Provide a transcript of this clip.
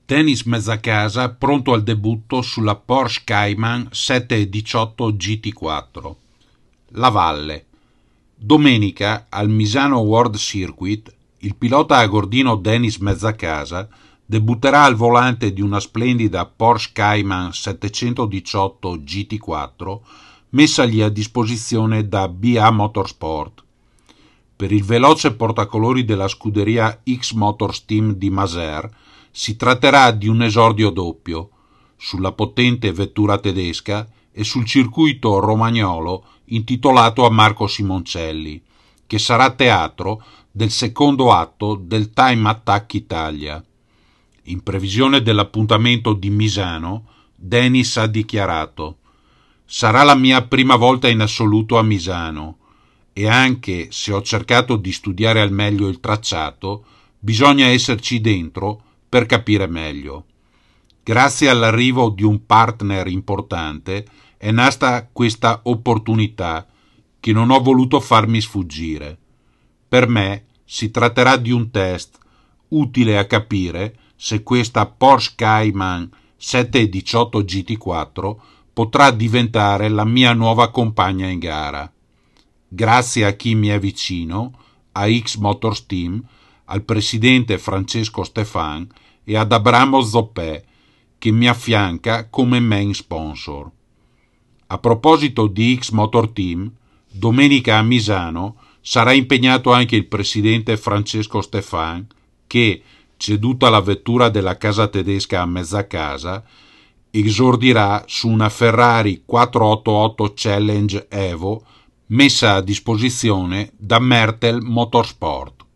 Tennis Mezzacasa pronto al debutto sulla Porsche Cayman 718 GT4. La Valle. Domenica al Misano World Circuit il pilota agordino Denis Mezzacasa debutterà al volante di una splendida Porsche Cayman 718 GT4 messagli a disposizione da BA Motorsport. Per il veloce portacolori della scuderia X Motors Team di Maser si tratterà di un esordio doppio, sulla potente vettura tedesca e sul circuito romagnolo intitolato a Marco Simoncelli, che sarà teatro del secondo atto del Time Attack Italia. In previsione dell'appuntamento di Misano, Denis ha dichiarato: «Sarà la mia prima volta in assoluto a Misano e anche se ho cercato di studiare al meglio il tracciato, bisogna esserci dentro per capire meglio. Grazie all'arrivo di un partner importante è nata questa opportunità che non ho voluto farmi sfuggire. Per me si tratterà di un test utile a capire se questa Porsche Cayman 718 GT4 potrà diventare la mia nuova compagna in gara. Grazie a chi mi è vicino, a X Motors Team, al presidente Francesco Stefan e ad Abramo Zoppè, che mi affianca come main sponsor. A proposito di X Motor Team, domenica a Misano sarà impegnato anche il presidente Francesco Stefan che, ceduta la vettura della casa tedesca a Mezzacasa, esordirà su una Ferrari 488 Challenge Evo messa a disposizione da Mertel Motorsport.